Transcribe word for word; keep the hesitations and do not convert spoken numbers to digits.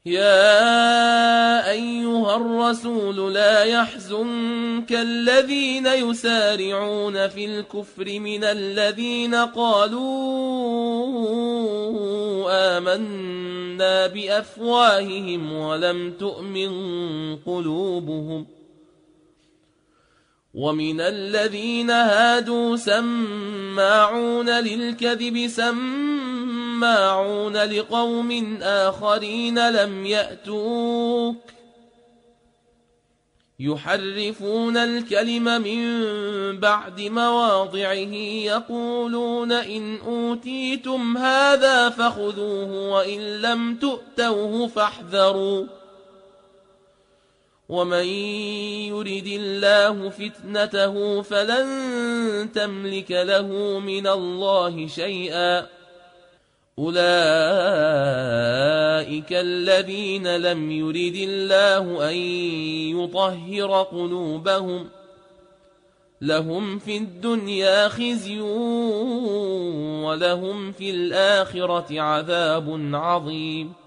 يا أيها الرسول لا يحزنك الذين يسارعون في الكفر من الذين قالوا آمنا بأفواههم ولم تؤمن قلوبهم ومن الذين هادوا سماعون للكذب سماعون لقوم آخرين لم يأتوك يحرفون الكلم من بعد مواضعه يقولون إن أوتيتم هذا فخذوه وإن لم تؤتوه فاحذروا ومن يرد الله فتنته فلن تملك له من الله شيئا أولئك الذين لم يرد الله أن يطهر قلوبهم لهم في الدنيا خزي ولهم في الآخرة عذاب عظيم